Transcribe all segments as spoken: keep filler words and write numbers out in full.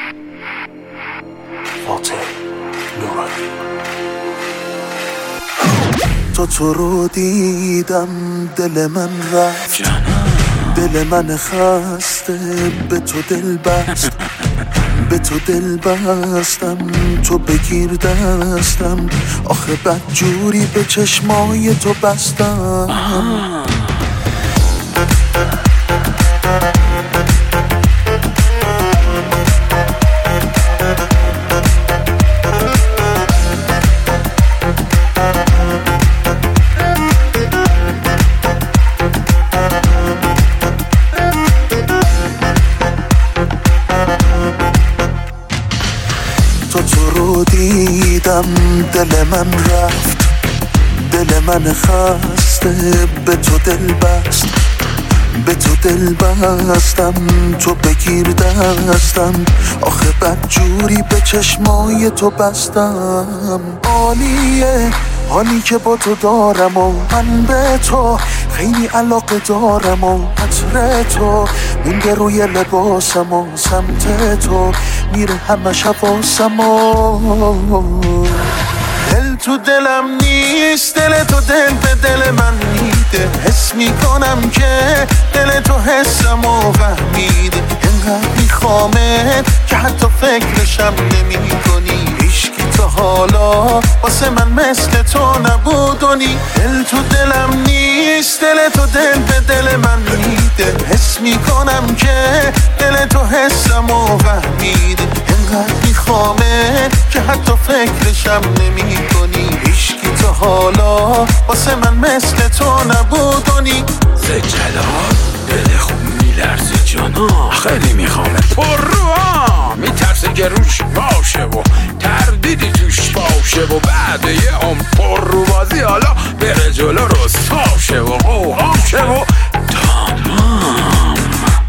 فاتح نورانی. تا تو رو دیدم دل من رفت، دل من خسته به تو دل بست، به تو دل بستم، تو بگیر دستم، آخه بد جوری به چشمای تو بستم. تا تو رو دیدم دل من رفت، دل من خسته به تو دل بست، به تو دل بستم، تو بگیر دستم، آخه بد جوری به چشمای تو بستم. عالیه حالی که با تو دارم و من به تو خیلی علاقه دارم و عطر تو مونده روی لباسم و سمت تو میره همه حواسم و دل تو دلم نیست، دل تو دل به دل من میده، حس میکنم که دل تو حسم و فهمیده، انقدر میخوامت که حتی فکرشم نمی کنی، هیچکی تا حالا واسه من مثل تو نبودونی. دل تو دلم نیست، دل تو دل به دل من میده، حس میکنم که دل تو حسم و فهمیده، انقدر میخوامت که حتی فکرشم نمی کنی، هیچکی تا حالا واسه من مثل تو نبودونی. زجلال دل خوب میلرزه جانا، خیلی میخوامت پر رو میترسه که روش باشه و تردیدی توش باشه و بعد یه عمر پر رو بازی حالا بره جلو رسوا شه و قوقا شه و تمام.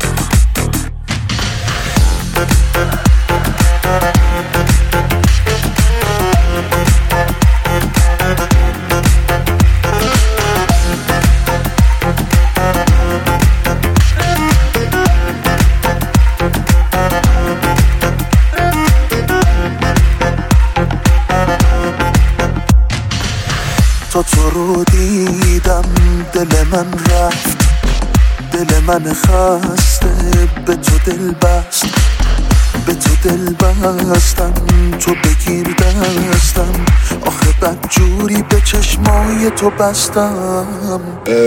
تا تو رو دیدم دل من رفت، دل من خسته به تو دل بست، به تو دل بستم، تو بگیر دستم، آخه بد جوری به چشمای تو بستم.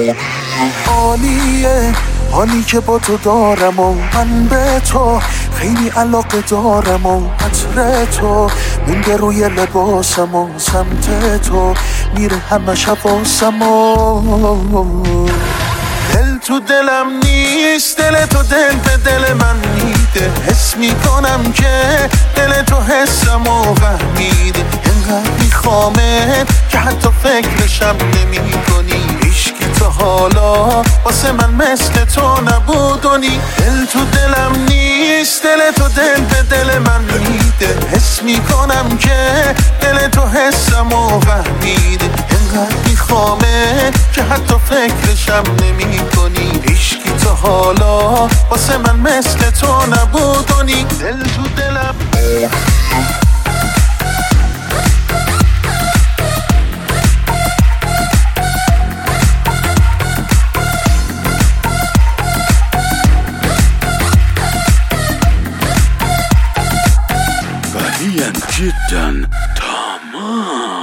عالیه حالی که با تو دارم و من به تو خیلی علاقه دارم و عطر تو مونده روی لباسم و سمت تو میره همه حواسم و دل تو دلم نیست، دل تو دل به دل من میده، حس میکنم که دل تو حسم و فهمیده، انقدر میخوامت که حتی فکرشم نمی کنی، هیچکی تا حالا واسه من مثل تو نبودونی. دل تو دلم نیست، دل تو دل به دل من میده، حس میکنم که دل تو حسم و فهمیده، انقدر میخوامت که حتی فکرشم نمی کنی، هیچکی تا حالا واسه من مثل تو نبودونی. دل تو دلم غنيا جدا تمام.